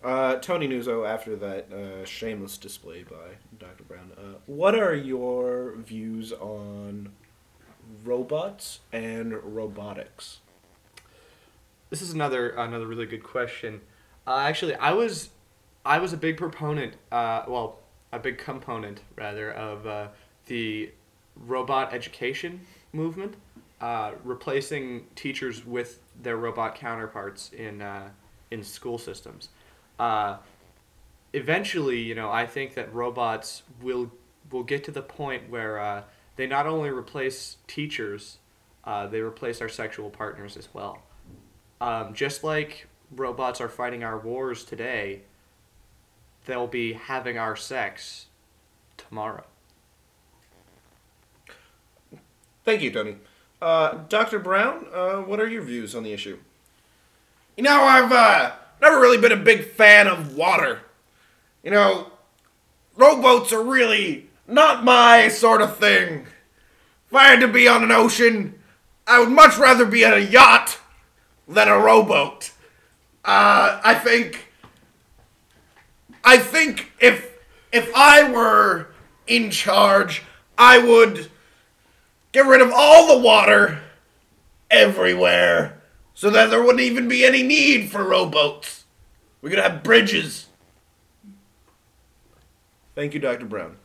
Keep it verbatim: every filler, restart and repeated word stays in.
Uh, Tony Nuzzo, after that uh, shameless display by Doctor Brown, uh, what are your views on robots and robotics? This is another another really good question. Uh, actually, I was I was a big proponent, uh, well, a big component rather of uh, the robot education movement, uh, replacing teachers with their robot counterparts in uh, in school systems. Uh, Eventually, you know, I think that robots will will get to the point where uh, they not only replace teachers, uh, they replace our sexual partners as well. Um, just like robots are fighting our wars today, they'll be having our sex tomorrow. Thank you, Tony. Uh, Doctor Brown, uh, what are your views on the issue? You know, I've uh, never really been a big fan of water. You know, rowboats are really not my sort of thing. If I had to be on an ocean, I would much rather be on a yacht than a rowboat. Uh, I think, I think if if I were in charge, I would get rid of all the water everywhere so that there wouldn't even be any need for rowboats. We could have bridges. Thank you, Doctor Brown.